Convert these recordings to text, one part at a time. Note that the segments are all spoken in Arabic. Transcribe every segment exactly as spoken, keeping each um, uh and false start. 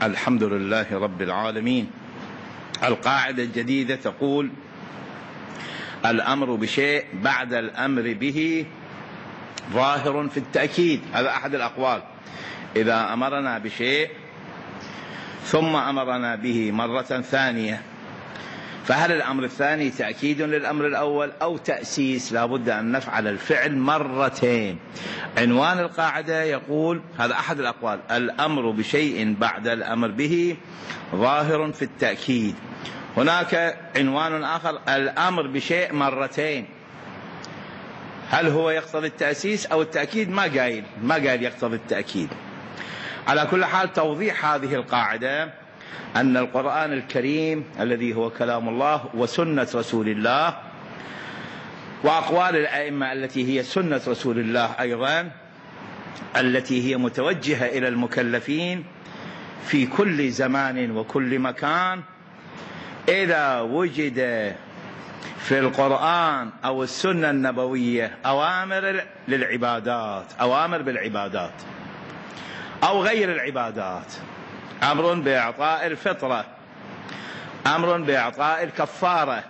الحمد لله رب العالمين. القاعدة الجديدة تقول: الأمر بشيء بعد الأمر به ظاهر في التأكيد. هذا أحد الأقوال. إذا أمرنا بشيء ثم أمرنا به مرة ثانية، فهل الأمر الثاني تأكيد للأمر الأول أو تأسيس؟ لا بد أن نفعل الفعل مرتين. عنوان القاعدة يقول، هذا أحد الأقوال: الأمر بشيء بعد الأمر به ظاهر في التأكيد. هناك عنوان آخر: الأمر بشيء مرتين. هل هو يقتضي التأسيس أو التأكيد؟ ما قايل ما قايل يقتضي التأكيد. على كل حال، توضيح هذه القاعدة أن القرآن الكريم الذي هو كلام الله وسنة رسول الله وأقوال الأئمة التي هي سنة رسول الله أيضا، التي هي متوجهة إلى المكلفين في كل زمان وكل مكان، إذا وجد في القرآن أو السنة النبوية أوامر للعبادات، أوامر بالعبادات أو غير العبادات، أمر بإعطاء الفطرة، أمر بإعطاء الكفارة.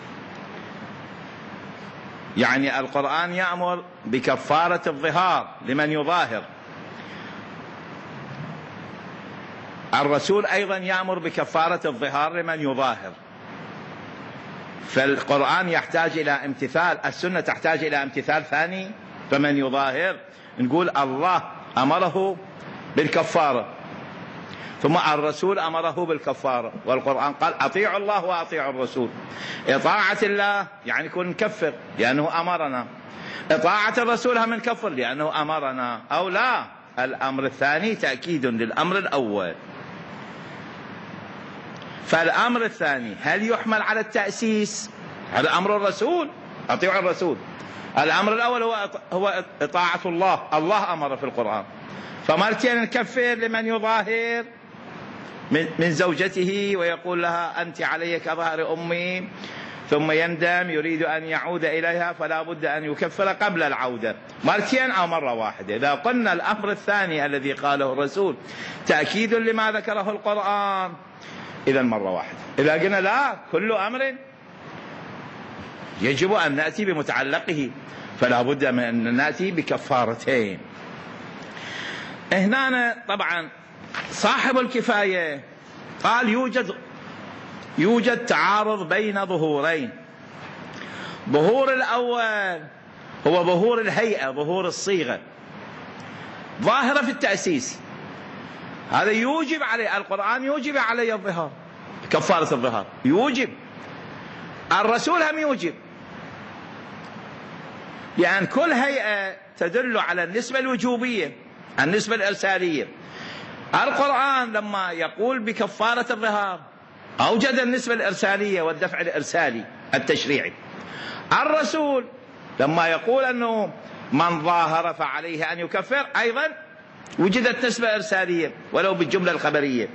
يعني القرآن يأمر بكفارة الظهار لمن يظاهر، الرسول أيضا يأمر بكفارة الظهار لمن يظاهر. فالقرآن يحتاج إلى امتثال، السنة تحتاج إلى امتثال ثاني. فمن يظاهر نقول الله أمره بالكفارة، ثم الرسول أمره بالكفارة، والقرآن قال: أطيعوا الله وأطيعوا الرسول. إطاعة الله يعني يكون نكفر لأنه أمرنا، إطاعة الرسول هم نكفر لأنه أمرنا، أو لا، الأمر الثاني تأكيد للأمر الأول. فالأمر الثاني هل يحمل على التأسيس؟ هذا أمر الرسول، أطيعوا الرسول. الأمر الأول هو هو إطاعة الله، الله أمر في القرآن. فمرتين نكفر لمن يظاهر من زوجته ويقول لها: أنت علي كظهر أمي، ثم يندم يريد أن يعود إليها، فلا بد أن يكفر قبل العودة. مرتين أو مرة واحدة. إذا قلنا الأمر الثاني الذي قاله الرسول تأكيد لما ذكره القرآن، إذا مرة واحدة. إذا قلنا لا، كل أمر يجب أن نأتي بمتعلقه، فلا بد من أن نأتي بكفارتين. هنا طبعا صاحب الكفاية قال يوجد يوجد تعارض بين ظهورين. ظهور الأول هو ظهور الهيئة، ظهور الصيغة، ظاهرة في التأسيس. هذا يوجب عليه القرآن، يوجب عليه الظهار، كفارة الظهار يوجب. الرسول هم يوجب، يعني كل هيئة تدل على النسبة الوجوبية، النسبة الإرسالية. القرآن لما يقول بكفارة الظهار أوجد النسبة الإرسالية والدفع الإرسالي التشريعي. الرسول لما يقول أنه من ظاهر فعليه أن يكفر، أيضا وجدت نسبة إرسالية ولو بالجملة الخبرية.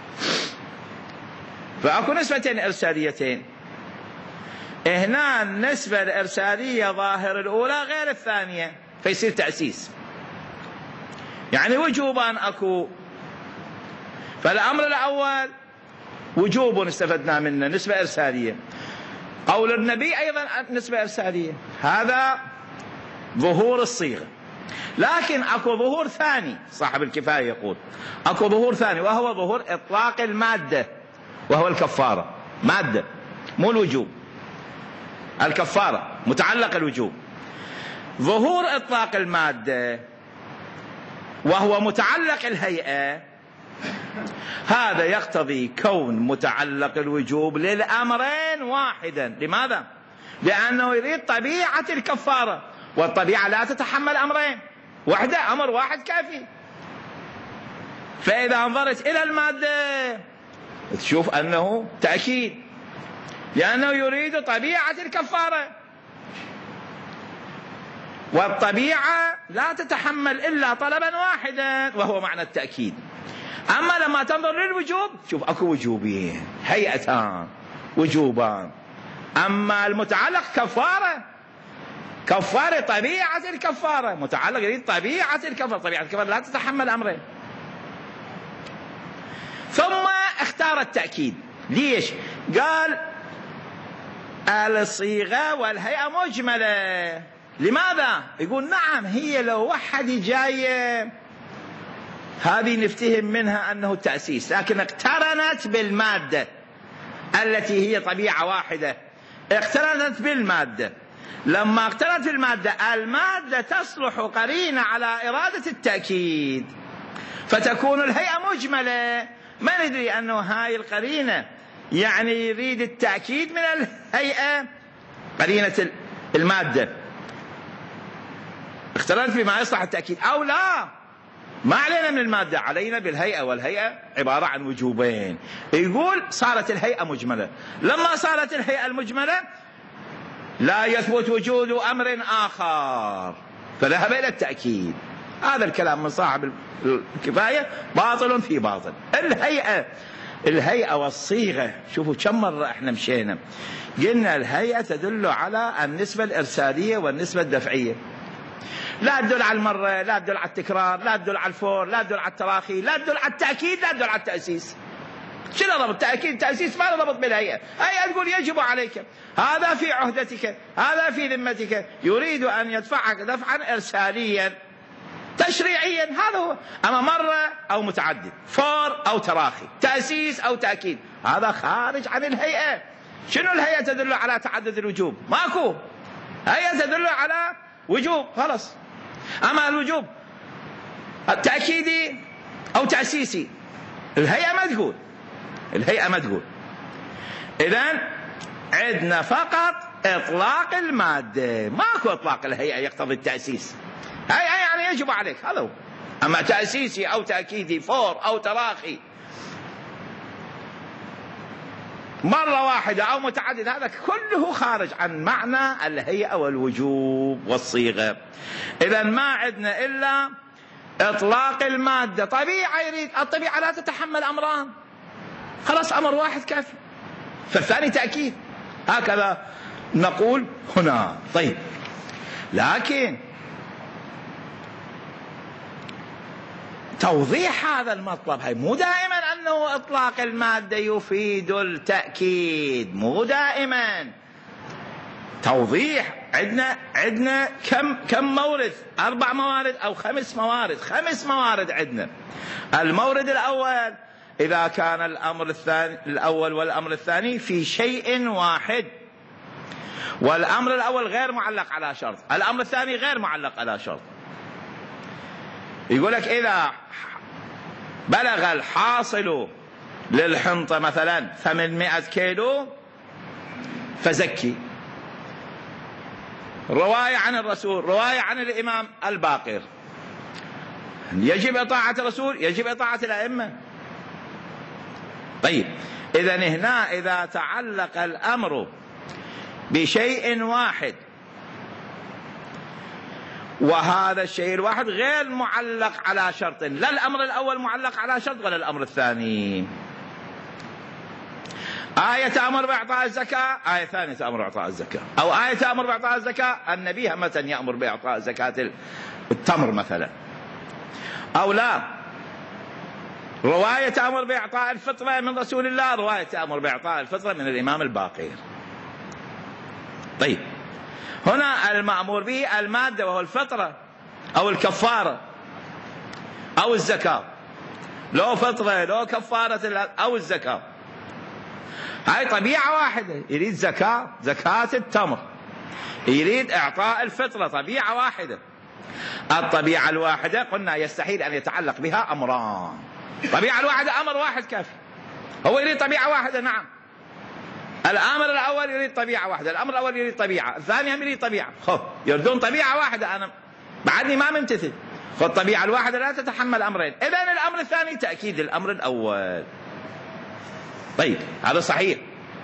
فأكو نسبتين إرساليتين. هنا النسبة الإرسالية ظاهر الأولى غير الثانية، فيصير تأسيس، يعني وجوبا أكو. فالأمر الأول وجوب استفدنا منه، نسبة إرسالية. قول النبي أيضا نسبة إرسالية، هذا ظهور الصيغة. لكن أكو ظهور ثاني، صاحب الكفاية يقول أكو ظهور ثاني، وهو ظهور إطلاق المادة، وهو الكفارة. مادة مو الوجوب، الكفارة متعلق الوجوب. ظهور إطلاق المادة وهو متعلق الهيئة، هذا يقتضي كون متعلق الوجوب للأمرين واحدا. لماذا؟ لأنه يريد طبيعة الكفارة، والطبيعة لا تتحمل أمرين، وحدة أمر واحد كافي. فإذا نظرت إلى المادة تشوف أنه تأكيد، لأنه يريد طبيعة الكفارة، والطبيعة لا تتحمل إلا طلبا واحدا وهو معنى التأكيد. أما لما تنظر للوجوب شوف أكو وجوبين، هيئتان وجوبان. أما المتعلق كفارة، كفارة طبيعة الكفارة، متعلق يريد طبيعة الكفارة، طبيعة الكفارة لا تتحمل أمرين. اختار التأكيد. ليش؟ قال الصيغة والهيئة مجملة. لماذا؟ يقول نعم، هي لو واحد جاي هذه نفتهم منها أنه تأسيس، لكن اقترنت بالمادة التي هي طبيعة واحدة، اقترنت بالمادة. لما اقترنت بالمادة، المادة تصلح قرينة على إرادة التأكيد، فتكون الهيئة مجملة. ما ندري أنه هاي القرينة يعني يريد التأكيد من الهيئة، قرينة المادة اقترنت بما يصلح التأكيد أو لا. ما علينا من المادة، علينا بالهيئة، والهيئة عبارة عن وجوبين. يقول صارت الهيئة مجملة. لما صارت الهيئة المجملة لا يثبت وجود أمر آخر، فذهب إلى التأكيد. هذا الكلام من صاحب الكفاية باطل في باطل. الهيئة الهيئة والصيغة، شوفوا كم مرة احنا مشينا قلنا الهيئة تدل على النسبة الإرسالية والنسبة الدفعية، لا تدل على المرة، لا تدل على التكرار، لا تدل على الفور، لا تدل على التراخي، لا تدل على التأكيد، لا تدل على التأسيس. شنو ربط تأكيد التأسيس؟ ما له ربط بالهيئة. هيئة تقول يجب عليك، هذا في عهدتك، هذا في ذمتك، يريد أن يدفعك دفعا إرساليا تشريعيا، هذا هو. أما مرة أو متعدد، فور أو تراخي، تأسيس أو تأكيد، هذا خارج عن الهيئة. شنو الهيئة تدل على تعدد الوجوب؟ ماكو. هيئة تدل على وجوب خلص. أما الوجوب التأكيدي أو تأسيسي، الهيئة ما تقول، الهيئة ما تقول. إذن عندنا فقط إطلاق المادة، ماكو إطلاق الهيئة يقتضي التأسيس. هيئة يعني يجب عليك، هذا هو. أما تأسيسي أو تأكيدي، فور أو تراخي، مرة واحدة أو متعدد، هذا كله خارج عن معنى الهيئة والوجوب والصيغة. إذن ما عندنا إلا إطلاق المادة. طبيعة يريد، الطبيعة لا تتحمل أمران، خلاص أمر واحد كافي، فالثاني تأكيد. هكذا نقول هنا. طيب، لكن توضيح هذا المطلب، هي مو دائما أنه إطلاق المادة يفيد التأكيد، مو دائما. توضيح عندنا عندنا كم كم مورد؟ أربع موارد أو خمس موارد؟ خمس موارد عندنا. المورد الأول إذا كان الأمر الثاني الأول والأمر الثاني في شيء واحد، والأمر الأول غير معلق على شرط، الأمر الثاني غير معلق على شرط. يقول لك إذا بلغ الحاصل للحنطة مثلا ثمانمائة كيلو فزكي. رواية عن الرسول، رواية عن الإمام الباقر، يجب إطاعة الرسول، يجب إطاعة الأئمة. طيب، إذا هنا إذا تعلق الأمر بشيء واحد، وهذا الشيء الواحد غير معلق على شرط، لا الأمر الأول معلق على شرط ولا الأمر الثاني. آية تأمر بإعطاء الزكاة، آية ثانية تأمر بإعطاء الزكاة، أو آية تأمر بإعطاء الزكاة، النبي همة يأمر بإعطاء زكاة التمر مثلا، أو لا رواية تأمر بإعطاء الفطرة من رسول الله، رواية تأمر بإعطاء الفطرة من الإمام الباقر. طيب، هنا المأمور به المادة وهو الفطرة أو الكفارة أو الزكاة، لو فطرة لو كفارة أو الزكاة، هاي طبيعة واحدة. يريد زكاة، زكاة التمر، يريد إعطاء الفطرة، طبيعة واحدة. الطبيعة الواحدة قلنا يستحيل أن يتعلق بها أمران. طبيعة الواحدة أمر واحد كافي، هو يريد طبيعة واحدة. نعم، الأمر الأول يريد طبيعة واحدة، الأمر الأول يريد طبيعة، الثاني هم يريد طبيعة. خذ، يردون طبيعة واحدة، أنا بعدني ما ممتثل. فالطبيعة الواحدة لا تتحمل أمرين. إذن الأمر الثاني تأكيد الأمر الأول. طيب، هذا صحيح.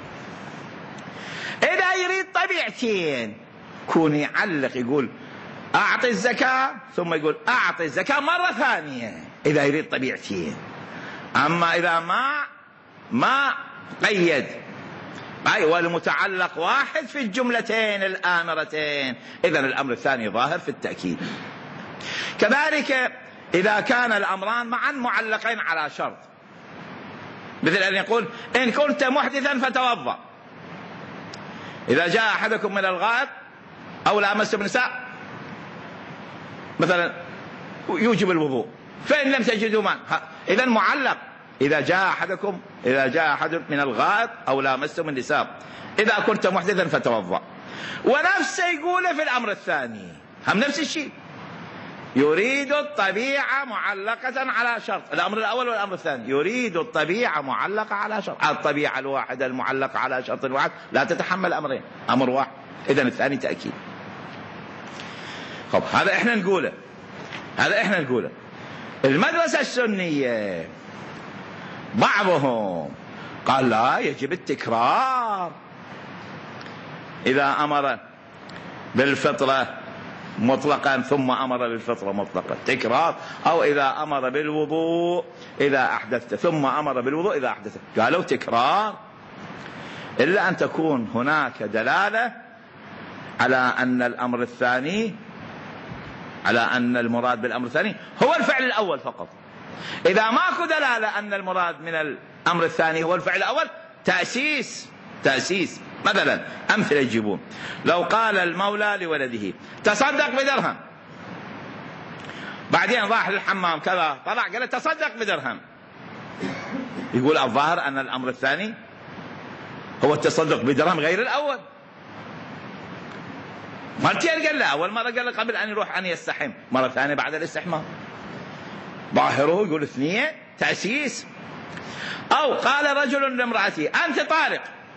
إذا يريد طبيعتين، كون يعلق يقول أعطي الزكاة، ثم يقول أعطي الزكاة مرة ثانية، إذا يريد طبيعتين. أما إذا ما ما قيد، أي والمتعلق واحد في الجملتين الآمرتين، إذن الأمر الثاني ظاهر في التأكيد. كذلك إذا كان الأمران معا معلقين على شرط، مثل أن يقول إن كنت محدثا فتوضأ، إذا جاء أحدكم من الغائط أو لامستم النساء مثلا يوجب الوضوء، فإن لم تجدوا ماء. إذا معلق، إذا جاء أحدكم إذا جاء أحد من الغائط أو لامستم النساء إذا كنت محدثا فتوضأ. ونفسه يقوله في الأمر الثاني، هم نفس الشيء، يريد الطبيعة معلقة على شرط. الأمر الأول والأمر الثاني يريد الطبيعة معلقة على شرط. الطبيعة الواحدة المعلقة على شرط واحد لا تتحمل أمرين، أمر واحد. إذا الثاني تأكيد. طب هذا إحنا نقوله، هذا إحنا نقوله. المدرسة السنية بعضهم قال لا، يجب التكرار. إذا أمر بالفطرة مطلقا ثم أمر بالفطرة مطلقا تكرار، أو إذا أمر بالوضوء إذا أحدثت ثم أمر بالوضوء إذا أحدثت، قالوا تكرار، إلا أن تكون هناك دلالة على أن الأمر الثاني على أن المراد بالأمر الثاني هو الفعل الأول فقط. إذا ماكو دلالة أن المراد من الأمر الثاني هو الفعل الأول، تأسيس تأسيس. مثلا أمثلة يجيبون، لو قال المولى لولده تصدق بدرهم، بعدين راح للحمام كذا طلع قال له تصدق بدرهم، يقول الظاهر أن الأمر الثاني هو التصدق بدرهم غير الأول. مرتين قال له، أول مرة قال له قبل أن يروح أن يستحم، مرة ثانية بعد الاستحمام. ظاهره يقول اثنين تأسيس. أو قال رجل لامرأته أنت طالق،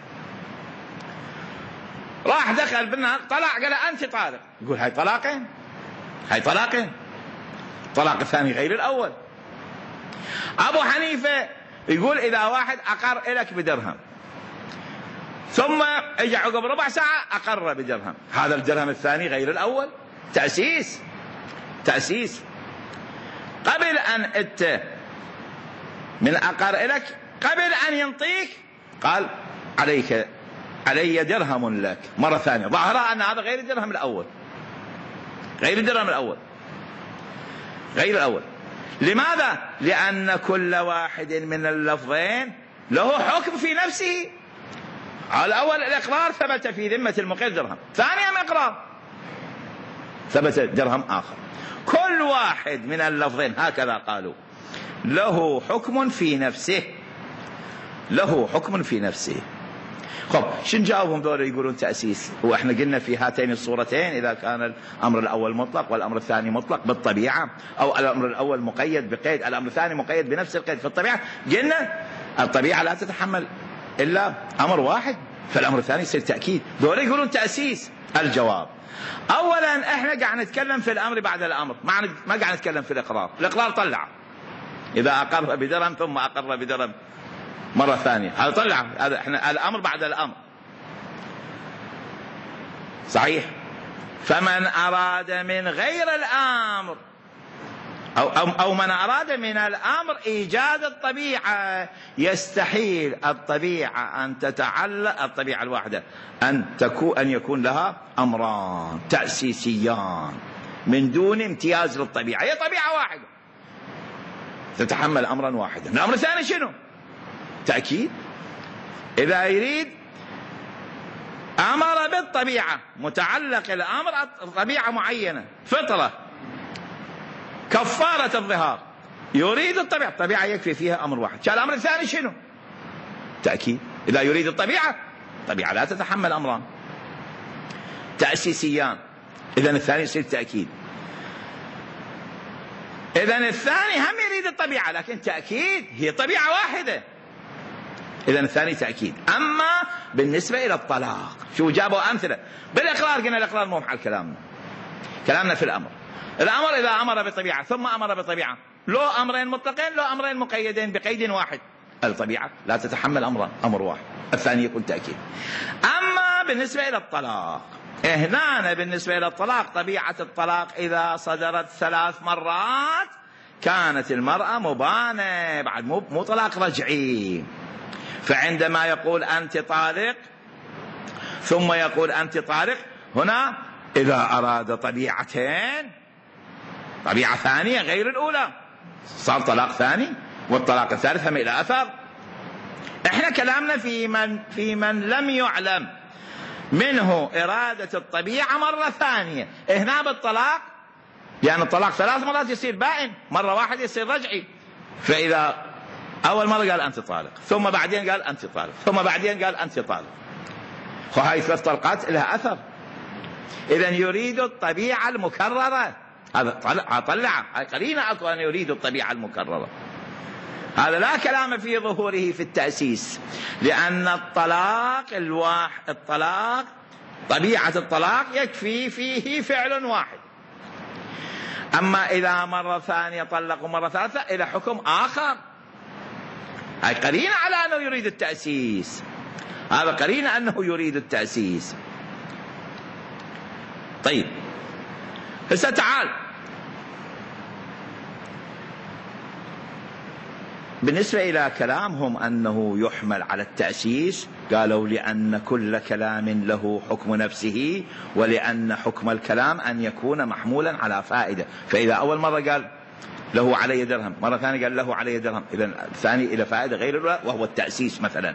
راح دخل بالنهار طلع قال أنت طالق، يقول هاي طلاقين، هاي طلاقين، طلاق الثاني غير الأول. أبو حنيفة يقول إذا واحد أقر إليك بدرهم ثم اجى عقب ربع ساعة أقر بدرهم، هذا الدرهم الثاني غير الأول، تأسيس تأسيس. قبل أن أنت من أقر إليك قبل أن ينطيك قال عليك علي درهم لك، مرة ثانية ظاهرة أن هذا غير الدرهم الأول، غير الدرهم الأول، غير الأول. لماذا؟ لأن كل واحد من اللفظين له حكم في نفسه. الأول الإقرار ثبت في ذمة المقر درهم، ثانيا إقرار ثبت درهم آخر. كل واحد من اللفظين هكذا قالوا له حكم في نفسه، له حكم في نفسه. خب شن جاوبهم دول يقولون تأسيس؟ وإحنا قلنا في هاتين الصورتين إذا كان الأمر الأول مطلق والأمر الثاني مطلق بالطبيعة، أو الأمر الأول مقيد بقيد الأمر الثاني مقيد بنفس القيد في الطبيعة، قلنا الطبيعة لا تتحمل إلا أمر واحد، فالأمر الثاني يصير تأكيد. دول يقولون تأسيس. الجواب أولا إحنا قاعد نتكلم في الأمر بعد الأمر، ما قاعد نتكلم في الإقرار. الإقرار طلع إذا أقر بدرهم ثم أقر بدرهم مرة ثانية، هذا طلع، هذا احنا الأمر بعد الأمر صحيح. فمن أراد من غير الأمر أو, أو, أو من أراد من الأمر إيجاد الطبيعة، يستحيل الطبيعة أن تتعلق، الطبيعة الواحدة أن تكون أن يكون لها أمران تأسيسيان من دون امتياز للطبيعة. هي طبيعة واحدة تتحمل أمرا واحدا. الأمر الثاني شنو؟ تأكيد. إذا يريد أمر بالطبيعة، متعلق الأمر طبيعة معينة، فطرة، كفارة الظهار، يريد الطبيعة، الطبيعة يكفي فيها أمر واحد. شو الأمر الثاني شنو؟ تأكيد. إذا يريد الطبيعة، الطبيعة لا تتحمل أمران تأسيسيان، إذن الثاني يصير تأكيد. إذن الثاني هم يريد الطبيعة لكن تأكيد، هي طبيعة واحدة، إذن الثاني تأكيد. أما بالنسبة إلى الطلاق شو جابوا أمثلة؟ بالإقرار قلنا الإقرار مو محل كلامنا، كلامنا في الأمر. الأمر إذا أمر بطبيعة ثم أمر بطبيعة، لو أمرين مطلقين لو أمرين مقيدين بقيد واحد، الطبيعة لا تتحمل أمرا، أمر واحد، الثاني يكون تأكيد. أما بالنسبة إلى الطلاق، هنا بالنسبة إلى الطلاق طبيعة الطلاق إذا صدرت ثلاث مرات كانت المرأة مبانة، بعد مو مو طلاق رجعي. فعندما يقول أنت طالق ثم يقول أنت طالق، هنا إذا أراد طبيعتين، طبيعة ثانية غير الأولى، صار طلاق ثاني، والطلاق الثالث هم إلى أثر. احنا كلامنا في من في من لم يعلم منه إرادة الطبيعة مرة ثانية. هنا بالطلاق، يعني الطلاق ثلاث مرات يصير بائن، مرة واحدة يصير رجعي. فإذا أول مرة قال أنت طالق، ثم بعدين قال أنت طالق، ثم بعدين قال أنت طالق، وهاي ثلاث طلقات لها أثر. إذن يريد الطبيعة المكررة، هذا طلع طلع قرينة أكو أن يريد الطبيعة المكررة. هذا لا كلام في ظهوره في التأسيس، لأن الطلاق الواحد الطلاق طبيعة الطلاق يكفي فيه فعل واحد. أما إذا مرة ثانية طلق ومرة ثالثة إلى حكم آخر، هاي قرينة على أنه يريد التأسيس، هذا قرينة أنه يريد التأسيس. طيب هسه تعال بالنسبة إلى كلامهم أنه يحمل على التأسيس، قالوا لأن كل كلام له حكم نفسه، ولأن حكم الكلام أن يكون محمولا على فائدة. فإذا أول مرة قال له علي درهم، مرة ثانية قال له علي درهم، إذا الثاني إلى فائدة غير الأولى، وهو التأسيس مثلا،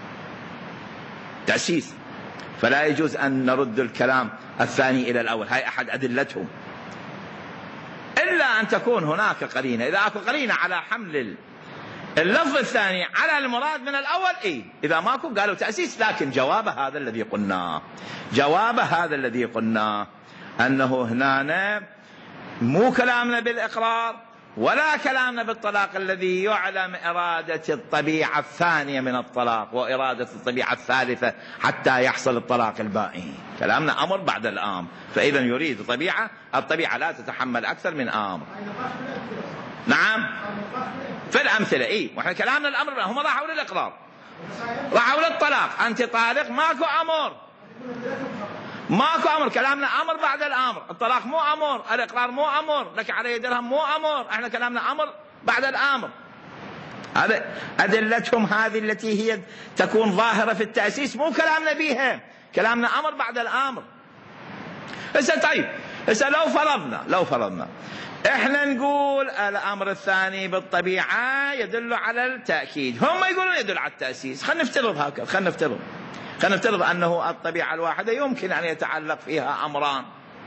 تأسيس. فلا يجوز أن نرد الكلام الثاني إلى الأول، هاي أحد أدلتهم، إلا أن تكون هناك قرينة. إذا أكو قرينة على حمل اللفظ الثاني على المراد من الأول، إيه، إذا ماكو قالوا تأسيس. لكن جواب هذا الذي قلناه، جواب هذا الذي قلناه أنه هنا مو كلامنا بالإقرار ولا كلامنا بالطلاق الذي يعلم إرادة الطبيعة الثانية من الطلاق وإرادة الطبيعة الثالثة حتى يحصل الطلاق البائن. كلامنا أمر بعد الآمر، فإذا يريد طبيعة، الطبيعة لا تتحمل أكثر من آمر. نعم في الأمثلة، إيه، وإحنا كلامنا الأمر هم راحوا للإقرار، راحوا للطلاق، أنت طالق، ماكو أمر، ماكو أمر، كلامنا أمر بعد الأمر. الطلاق مو أمر، الإقرار مو أمر، لك علي درهم مو أمر، إحنا كلامنا أمر بعد الأمر. هذا أدلتهم هذه التي هي تكون ظاهرة في التأسيس، مو كلامنا بيها، كلامنا أمر بعد الأمر. هسه طيب، هسه لو فرضنا لو فرضنا احنا نقول الامر الثاني بالطبيعه يدل على التاكيد، هم يقولون يدل على التاسيس. خلينا نفترض هكذا، خلينا نفترض خلينا نفترض انه الطبيعه الواحده يمكن ان يتعلق فيها امران.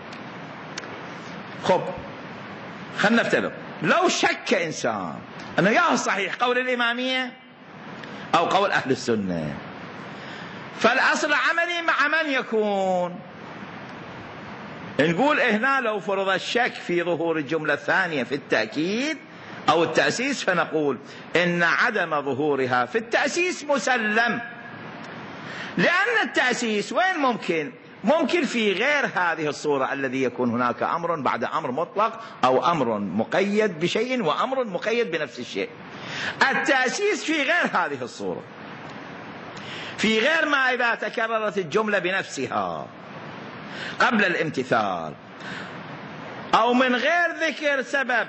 خب خلينا نفترض لو شك انسان انه يا صحيح قول الاماميه او قول اهل السنه، فالاصل عملي مع من يكون؟ نقول هنا لو فرض الشك في ظهور الجملة الثانية في التأكيد أو التأسيس، فنقول إن عدم ظهورها في التأسيس مسلم، لأن التأسيس وين ممكن؟ ممكن في غير هذه الصورة الذي يكون هناك أمر بعد أمر مطلق أو أمر مقيد بشيء وأمر مقيد بنفس الشيء. التأسيس في غير هذه الصورة، في غير ما إذا تكررت الجملة بنفسها قبل الامتثال أو من غير ذكر سبب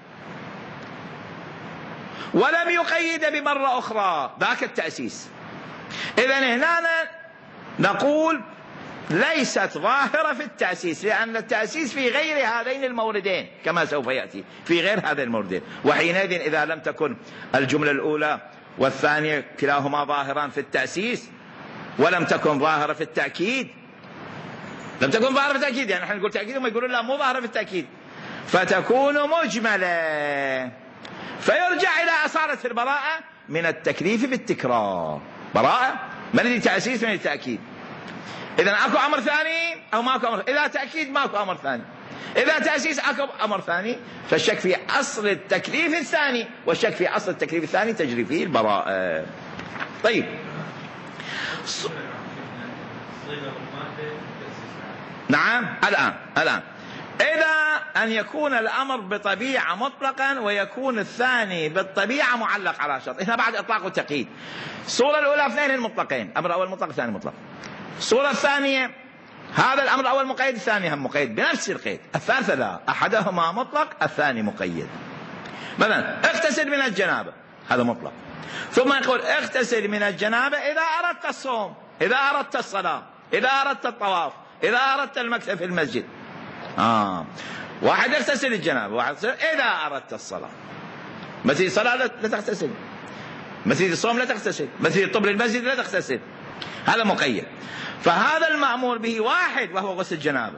ولم يقيد بمرة أخرى، ذاك التأسيس. إذن هنا نقول ليست ظاهرة في التأسيس، لأن التأسيس في غير هذين الموردين كما سوف يأتي، في غير هذين الموردين. وحينئذ إذا لم تكن الجملة الأولى والثانية كلاهما ظاهران في التأسيس ولم تكن ظاهرة في التأكيد، لم تكن ظاهرة في التأكيد، يعني نحن نقول تأكيد وما يقولون لا مو ظاهرة في التأكيد، فتكون مجملة، فيرجع إلى أصالة البراءة من التكليف بالتكرار. براءة من اللي تأسيس من التأكيد. إذا أكو أمر ثاني أو ماكو أمر، إذا تأكيد ماكو أمر ثاني، إذا تأسيس أكو أمر ثاني، فالشك في أصل التكليف الثاني، والشك في أصل التكليف الثاني تجري فيه البراءة. طيب نعم الآن الآن إذا أن يكون الأمر بطبيعة مطلقا ويكون الثاني بالطبيعة معلق على شرط، هنا بعد إطلاق وتقييد. الصورة الأولى اثنين المطلقين، أمر أول مطلق الثاني مطلق. الصورة الثانية هذا الأمر الأول مقيد، الثاني هم مقيد بنفس القيد. الثالثة لا، أحدهما مطلق الثاني مقيد. مثلا اغتسل من الجنابة، هذا مطلق، ثم يقول اغتسل من الجنابة إذا أردت الصوم، إذا أردت الصلاة، إذا أردت الطواف، إذا أردت المكث في المسجد. آه. واحد يغتسل الجنابة، واحد يغتسل إذا أردت الصلاة، بس الصلاة لا تغتسل. مسجد الصوم لا تغتسل، مسجد الطب للمسجد لا تغتسل، هذا مقيد. فهذا المأمور به واحد وهو غسل الجنابة.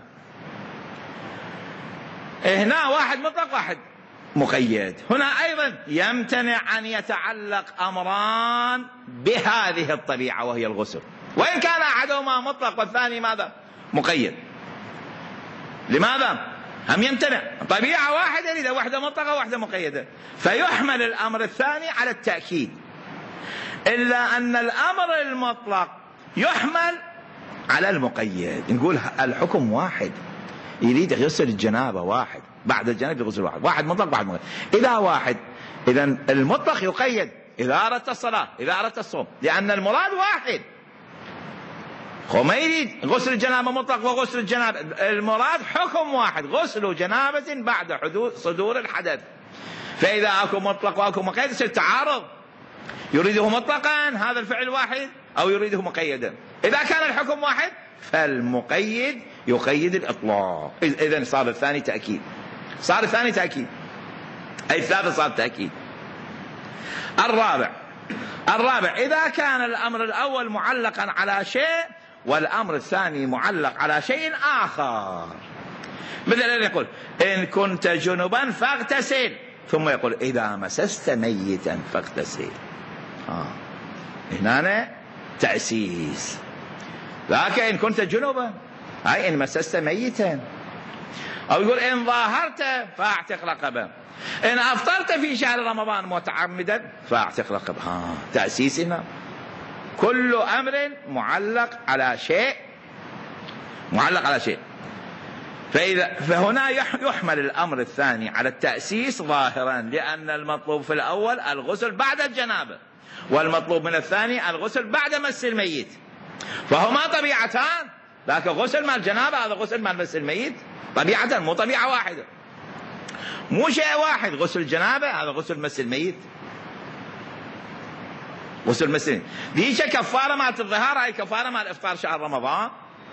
هنا واحد مطلق واحد مقيد. هنا أيضا يمتنع أن يتعلق أمران بهذه الطبيعة وهي الغسل، وإن كان أحدهما مطلق والثاني ماذا؟ مقيد. لماذا؟ هم يمتنع، طبيعة واحدة إذا واحدة مطلقة وواحدة مقيدة، فيحمل الأمر الثاني على التأكيد، إلا أن الأمر المطلق يحمل على المقيد. نقول الحكم واحد، يريد يغسل الجنابة واحد، بعد الجنابة يغسل واحد، واحد مطلق واحد مقيد. إذا واحد إذا المطلق يقيد إذا أردت الصلاة إذا أردت الصوم، لأن المراد واحد. هو ما يريد غسل الجنابة مطلق وغسل الجنابة، المراد حكم واحد، غسل جنابة بعد حدوث صدور الحدث. فإذا أكو مطلق وأكو مقيد يصير تعارض، يريده مطلقا هذا الفعل واحد أو يريده مقيدا. إذا كان الحكم واحد فالمقيد يقيد الإطلاق. إذن صار الثاني تأكيد، صار الثاني تأكيد، أي الثالث صار تأكيد. الرابع الرابع إذا كان الأمر الأول معلقا على شيء والأمر الثاني معلق على شيء آخر، مثل أن يقول إن كنت جنبا فاغتسل، ثم يقول إذا مسست ميتا فاغتسل. آه. هنا تأسيس. لكن إن كنت جنبا أي إن مسست ميتا، أو يقول إن ظاهرت فاعتق رقبة، إن أفطرت في شهر رمضان متعمدا فاعتق رقبة. آه. تأسيسنا كل أمر معلق على شيء، معلق على شيء. فإذا فهنا يحمل الأمر الثاني على التأسيس ظاهرا، لأن المطلوب في الأول الغسل بعد الجنابة، والمطلوب من الثاني الغسل بعد مس الميت، فهما طبيعتان، لكن غسل مع الجنابة هذا غسل مع مس الميت، طبيعة مو طبيعة واحدة، مو شيء واحد. غسل الجنابة هذا غسل مس الميت، غسل مس الميت. ليش كفارة مع الظهار هاي كفارة مع الإفطار شهر رمضان،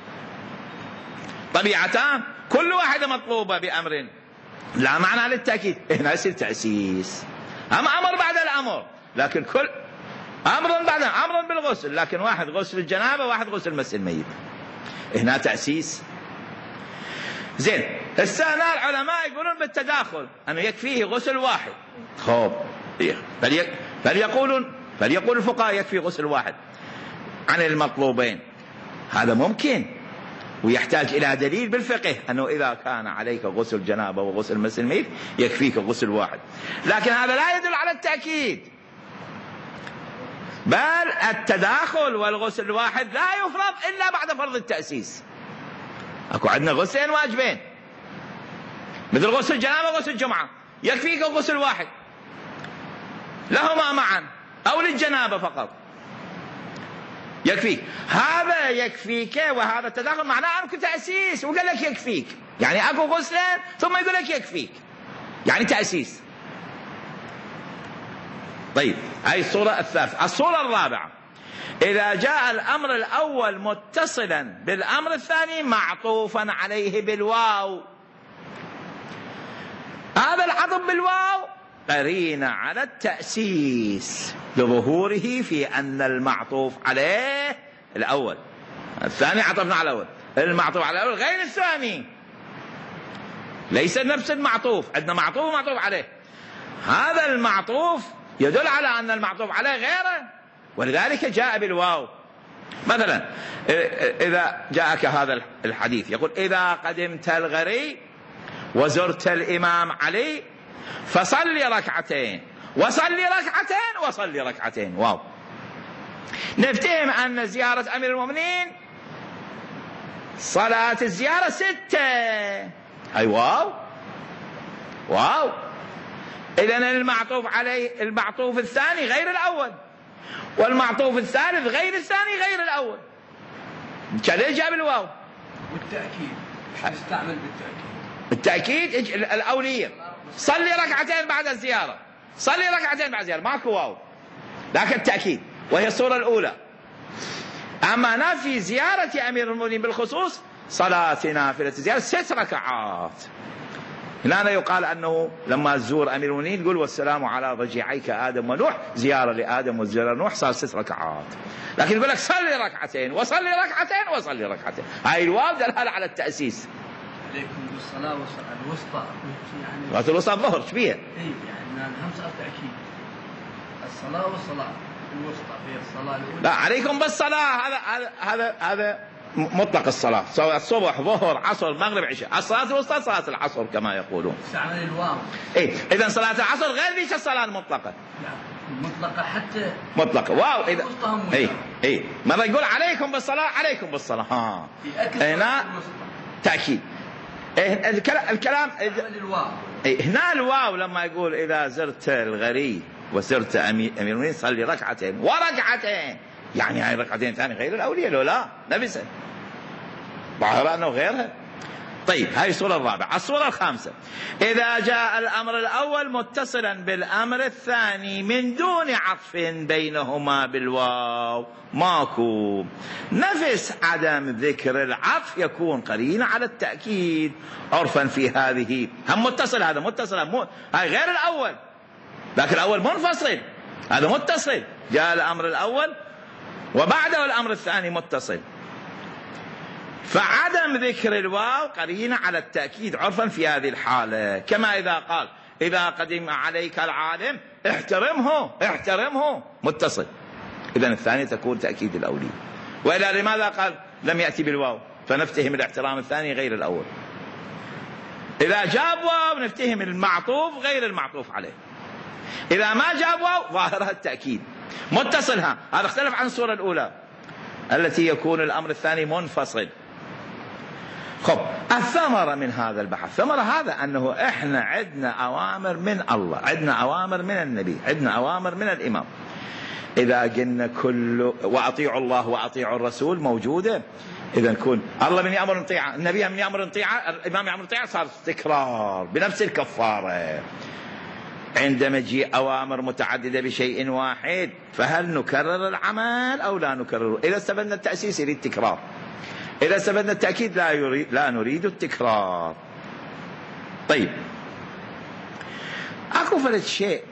طبيعتان كل واحدة مطلوبة بأمر لا معنى للتأكيد. هنا يصير تأسيس، أما أمر بعد الأمر، لكن كل أمر بعد أمر بالغسل، لكن واحد غسل الجنابة واحد غسل مس الميت، هنا تأسيس. زين، هنا العلماء يقولون بالتداخل أنه يكفيه غسل واحد. خوب فليقولون فليقول الفقهاء يكفي غسل واحد عن المطلوبين، هذا ممكن، ويحتاج إلى دليل بالفقه أنه إذا كان عليك غسل جنابة وغسل مس الميت يكفيك غسل واحد، لكن هذا لا يدل على التأكيد، بل التداخل والغسل الواحد لا يفرض إلا بعد فرض التأسيس. أكو عندنا غسلين واجبين مثل غسل الجنابة وغسل الجمعة، يكفيك غسل واحد لهما معا أو للجنابة فقط يكفيك، هذا يكفيك وهذا التداخل معناه أنك تأسيس، وقال لك يكفيك، يعني أكو غسلين ثم يقول لك يكفيك، يعني تأسيس. طيب، هاي الصورة الثالثة. الصورة الرابعة إذا جاء الأمر الأول متصلا بالأمر الثاني معطوفا عليه بالواو، هذا العطف بالواو قرينة على التأسيس لظهوره في أن المعطوف عليه الأول، الثاني عطفنا على الأول، المعطوف على الأول غير الثاني، ليس نفس المعطوف، عندنا معطوف ومعطوف عليه، هذا المعطوف يدل على أن المعطوف عليه غيره، ولذلك جاء بالواو. مثلا إذا جاءك هذا الحديث يقول إذا قدمت الغري وزرت الإمام علي فصلي ركعتين وصلي ركعتين وصلي ركعتين، واو، نفتهم أن زيارة أمير المؤمنين صلاة الزيارة ستة، أي واو واو. إذن المعطوف عليه المعطوف الثاني غير الأول، والمعطوف الثالث غير الثاني غير الأول، كذا جاب الواو بالتأكيد. مش نستعمل بالتأكيد، بالتأكيد الأولية، صلي ركعتين بعد الزيارة، صلي ركعتين بعد الزيارة، ماكو واو، لكن التأكيد، وهي الصورة الأولى. أما نافي زيارة أمير المؤمنين بالخصوص صلاة نافلة الزيارة ست ركعات، هنا يقال أنه لما تزور أمير المؤمنين يقول والسلام على ضجيعيك آدم ونوح، زيارة لآدم وزيارة نوح صار ست ركعات. لكن يقول لك صلي ركعتين وصلي ركعتين وصلي ركعتين، هاي الواو دلالة على التأسيس. عليكم بالصلاة والصلاة الوسطى يعني صلاة الوسطى الظهر ايش بيها؟ اي يعني همس تأكيد الصلاة والصلاة الوسطى هي الصلاة الأولى. لا عليكم بالصلاة، هذا هذا هذا هذا مطلق الصلاة، سواء الصبح ظهر عصر مغرب عشاء. الصلاة الوسطى صلاة العصر كما يقولون. استعمل الواو. اي اذا صلاة العصر غير ذيك الصلاة المطلقة. لا مطلقة حتى مطلقة واو. اذا اي اي مرة يقول عليكم بالصلاة عليكم بالصلاة ها هنا تأكيد. إيه الكلام الكلام الواو. إيه هنا الواو لما يقول إذا زرت الغريب وزرت أمير المؤمنين صلي ركعتين وركعتين، يعني هاي ركعتين ثاني غير الأولية لو لا نفسها ظاهر أنه غيرها. طيب هاي الصورة الرابعة. الصورة الخامسة إذا جاء الأمر الأول متصلا بالأمر الثاني من دون عطف بينهما بالواو ماكو، نفس عدم ذكر العطف يكون قرينة على التأكيد عرفا في هذه. هم متصل، هذا متصل مو هاي غير الأول، لكن الأول منفصل هذا متصل. جاء الأمر الأول وبعده الأمر الثاني متصل، فعدم ذكر الواو قرينة على التأكيد عرفا في هذه الحالة. كما إذا قال إذا قدم عليك العالم احترمه احترمه متصل، إذن الثاني تكون تأكيد الأولي. وإلا لماذا قال لم يأتي بالواو؟ فنفتهم الاحترام الثاني غير الأول. إذا جاب واو نفتهم المعطوف غير المعطوف عليه. إذا ما جاب واو ظاهرها التأكيد متصلها. هذا اختلف عن الصورة الأولى التي يكون الأمر الثاني منفصل. خب الثمرة من هذا البحث، الثمرة هذا أنه إحنا عندنا أوامر من الله، عندنا أوامر من النبي، عندنا أوامر من الإمام. إذا قلنا كل وأطيعوا الله وأطيعوا الرسول موجودة، إذا نكون الله من يأمر نطيعه، النبي من يأمر نطيعه، الإمام يأمر نطيعه، صار تكرار بنفس الكفارة. عندما تجي أوامر متعددة بشيء واحد فهل نكرر العمل أو لا نكرره؟ إذا استفدنا التأسيس يريد تكرار، إذا استفدنا التأكيد لا يريد لا نريد التكرار. طيب أكو فرد شيء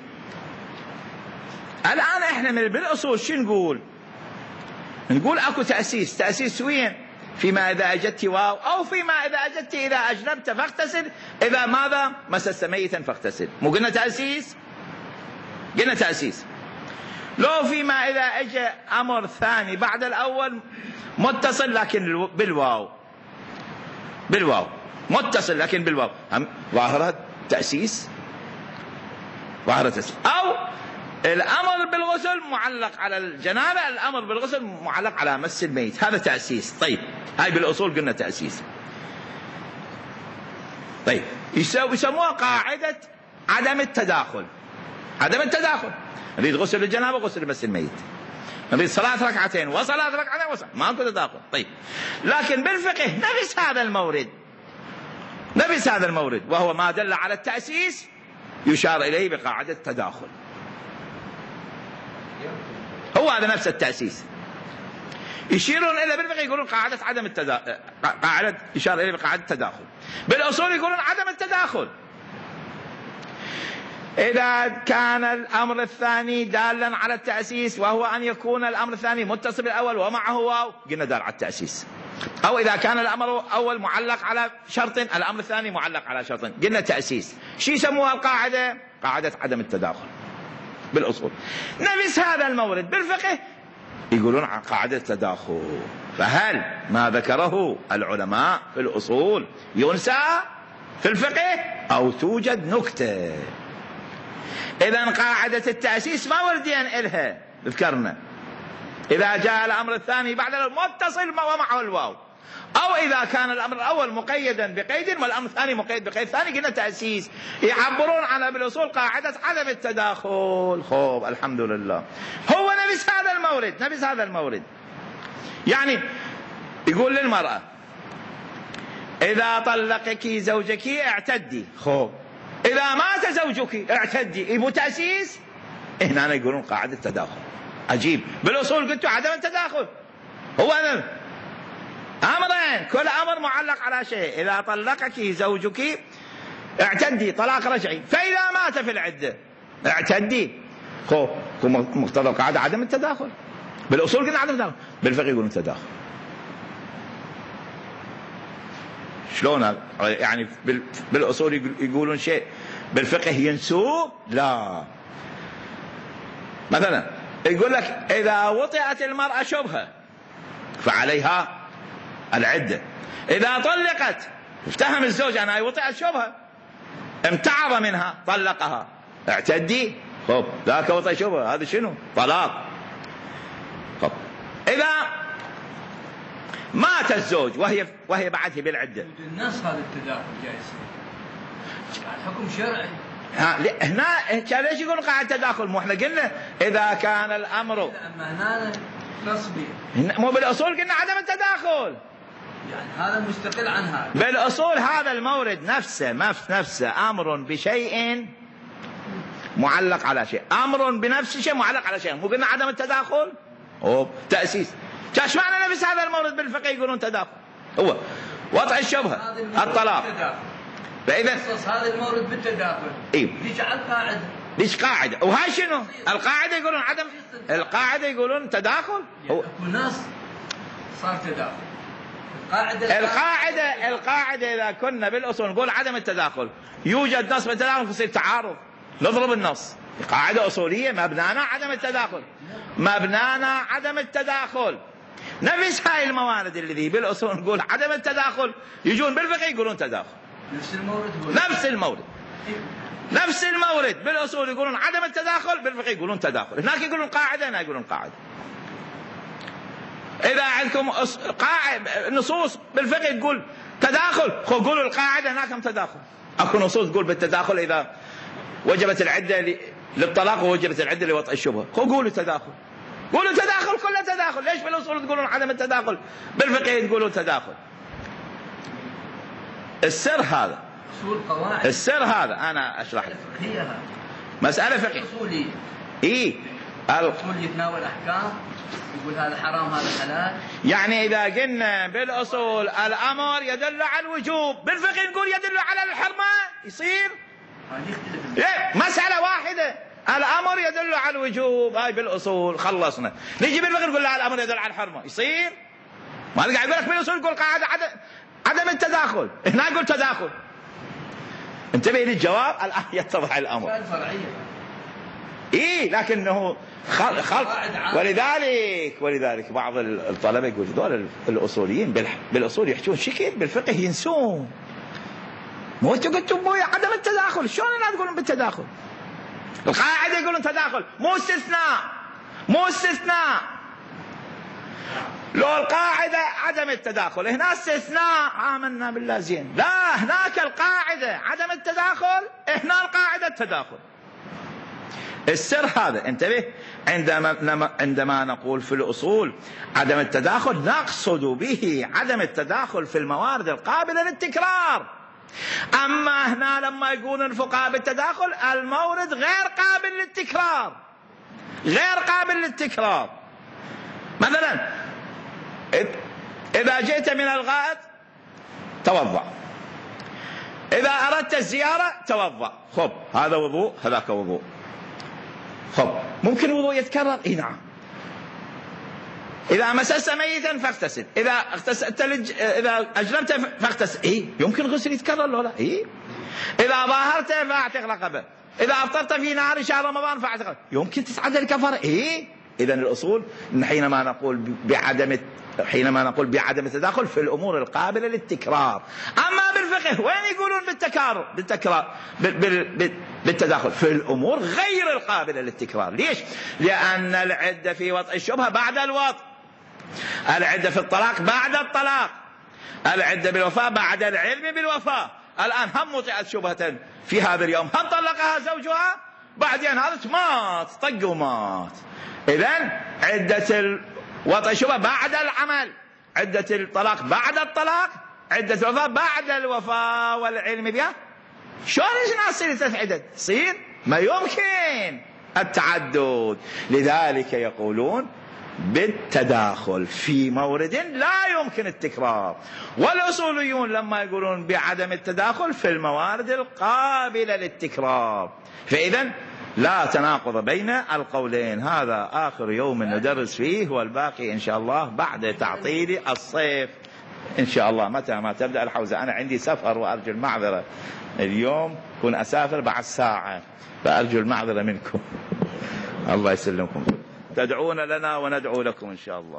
الآن إحنا من بالأصول شو نقول؟ نقول أكو تأسيس، تأسيس وين؟ فيما إذا أجدت واو، أو فيما إذا أجدت إذا أجنبت فاغتسل، إذا ماذا مسست ميتا فاغتسل. مو قلنا تأسيس؟ قلنا تأسيس. لو فيما إذا أجى أمر ثاني بعد الأول متصل لكن بالواو، بالواو متصل لكن بالواو، هم ظاهرة تأسيس، ظاهرة تأسيس. أو الأمر بالغسل معلق على الجنابة، الأمر بالغسل معلق على مس الميت، هذا تأسيس. طيب هاي بالأصول قلنا تأسيس. طيب يسموها قاعدة عدم التداخل. عدم التداخل، نريد غسل الجنابة غسل مس الميت، نريد صلاة ركعتين وصلاة ركعتين وصلاة، ما أكو تداخل. طيب لكن بالفقه نفس هذا المورد، نفس هذا المورد وهو ما دل على التأسيس يشار إليه بقاعدة التداخل. هو هذا نفس التأسيس يشيرون إلى بالفقه يقولون قاعدة عدم التداخل، قاعدة يشار إليه بقاعدة التداخل. بالأصول يقولون عدم التداخل. إذا كان الأمر الثاني دالا على التأسيس وهو أن يكون الأمر الثاني متصل بالأول ومعه واو قلنا دال على التأسيس. أو إذا كان الأمر الأول معلق على شرط الأمر الثاني معلق على شرط قلنا تأسيس. شو يسموها القاعدة؟ قاعدة عدم التداخل بالأصول. نفس هذا المورد بالفقه يقولون عن قاعدة التداخل. فهل ما ذكره العلماء في الأصول ينسى في الفقه أو توجد نكتة؟ إذن قاعدة التأسيس ما وردين إلها ذكرنا إذا جاء الأمر الثاني بعد المتصل ومعه الواو، أو إذا كان الأمر الأول مقيدا بقيد والأمر الثاني مقيد بقيد ثاني قلنا تأسيس. يعبرون عنها بالأصول قاعدة عدم التداخل. خوب الحمد لله هو نفس هذا المورد، نفس هذا المورد. يعني يقول للمرأة إذا طلقك زوجك اعتدي، خوب إذا مات زوجك اعتدي، يبو تأسيس. هنا يقولون قاعدة التداخل. عجيب، بالأصول قلتوا عدم التداخل. هو أنا أمرين كل أمر معلق على شيء. إذا طلقك زوجك اعتدي طلاق رجعي. فإذا مات في العدة اعتدي. خو مقتضى القاعدة عدم التداخل. بالأصول قلنا عدم التداخل، بالفقه يقولون تداخل. شلون يعني؟ بالأصول يقولون شيء، بالفقه ينسوه؟ لا. مثلا يقول لك إذا وطئت المرأة شبهة فعليها العدة. إذا طلقت افتهم الزوج أنها وطئت شبهة، امتعض منها طلقها، اعتدي. خب ذاك وطئ شبهة، هذا شنو؟ طلاق. خب إذا مات الزوج وهي وهي بعده بالعدة، الناس هذا التداخل جايز حكم شرعي. ها هنا كان ليش يقولون قاعدة تداخل؟ مو احنا قلنا إذا كان الأمر، أما هنا نصبي، مو بالأصول قلنا عدم التداخل، يعني هذا مستقل عن هذا. بالأصول هذا المورد نفسه نفسه أمر بشيء معلق على شيء، أمر بنفس شيء معلق على شيء. مو قلنا عدم التداخل؟ أوه تأسيس. ايش معنى نفس هذا المورد بالفقه يقولون تداخل؟ هو وضع الشبهة الطلاق. فإذا هذا المورد بالتداخل. إيه؟ ليش على القاعدة؟ ليش قاعدة؟ وهاي شنو؟ القاعدة يقولون عدم، القاعدة يقولون تداخل. هو نص صار تداخل. القاعدة القاعدة القاعدة إذا كنا بالأصول نقول عدم التداخل، يوجد نص بالتداخل يصير تعارض، نضرب النص. قاعدة أصولية مبنانا عدم التداخل، مبنانا عدم التداخل. نفس هاي الموارد الذي بالأصول نقول عدم التداخل، يجون بالفقه يقولون تداخل. نفس المورد هو نفس المورد نفس المورد بالأصول يقولون عدم التداخل، بالفقه يقولون تداخل. هناك يقولون قاعدة، هنا يقولون قاعدة. إذا عندكم قاعدة نصوص بالفقه تقول تداخل، قولوا القاعدة هناك هم تداخل. أكو نصوص تقول بالتداخل إذا وجبت العدة للطلاق ووجبت العدة لوطئ الشبهة، قولوا تداخل. قولوا تداخل، كله تداخل. ليش بالأصول تقولون عدم التداخل، بالفقه تقولون تداخل؟ السر هذا، السر هذا أنا أشرح لك. مسألة فقهية أصولية. إيه الأصول يتناول أحكام، يقول هذا حرام هذا حلال. يعني إذا قلنا بالأصول الأمر يدل على الوجوب، بالفقه نقول يدل على الحرمة، يصير إيه؟ مسألة واحدة، الأمر يدل على الوجوب، هاي بالأصول خلصنا. نيجي بالفقه نقول لا الأمر يدل على الحرمة، يصير؟ ما قاعد يقول لك بالأصول يقول قاعدة عدم عدم التداخل، هنا يقول تداخل. انتبه للجواب الآن يتضح الأمر. إيه لكنه خلق خل... ولذلك ولذلك بعض الطلبة يقول دول الأصوليين بالأصول يحجون شكل، بالفقه ينسون. مو انتوا قلتوا مو عدم التداخل، شلون لا تقولون بالتداخل؟ القاعدة يقولون تداخل، مو استثناء، مو استثناء. لو القاعدة عدم التداخل، هنا استثناء آمنا بالله زين. لا، هناك القاعدة عدم التداخل، هنا القاعدة التداخل. السر هذا انتبه، عندما عندما نقول في الأصول عدم التداخل نقصد به عدم التداخل في الموارد القابلة للتكرار. أما هنا لما يقولون الفقهاء بالتداخل المورد غير قابل للتكرار، غير قابل للتكرار. مثلا إذا جئت من الغائط توضأ، إذا أردت الزيارة توضأ. خب هذا وضوء، هذاك وضوء. خب ممكن الوضوء يتكرر؟ اي نعم. إذا مسست ميتا فاغتسل، إذا اغتسلت لج... إذا أجنبت فاغتسل. إيه يمكن غسل يتكرر ولا لا؟ إيه. إذا ظاهرت فاعتق رقبة، إذا أفطرت في نهار شهر رمضان فاعتق، يمكن تتعدى الكفارة. إيه. إذا الأصول حينما نقول بعدم حينما نقول بعدم التداخل في الأمور القابلة للتكرار. أما بالفقه وين يقولون بالتكرار بالتكرار بال... بالتداخل في الأمور غير القابلة للتكرار. ليش؟ لأن العدة في وطئ الشبهة بعد الوطء، العدة في الطلاق بعد الطلاق، العدة بالوفاة بعد العلم بالوفاة. الآن هم وطئت شبهة في هذا اليوم، هم طلقها زوجها، بعدين هذا مات طق ومات. إذن عدة وطئ الشبهة بعد العمل، عدة الطلاق بعد الطلاق، عدة الوفاة بعد الوفاة والعلم بها. شلون الناس تصير ثلاث عدد؟ تصير ما يمكن التعدد. لذلك يقولون بالتداخل في مورد لا يمكن التكرار، والأصوليون لما يقولون بعدم التداخل في الموارد القابلة للتكرار. فإذا لا تناقض بين القولين. هذا آخر يوم ندرس فيه، والباقي إن شاء الله بعد تعطيل الصيف إن شاء الله متى ما تبدأ الحوزة. أنا عندي سفر وأرجو المعذرة اليوم، كن أسافر بعد ساعة، فأرجو المعذرة منكم. الله يسلمكم، تدعون لنا وندعو لكم إن شاء الله.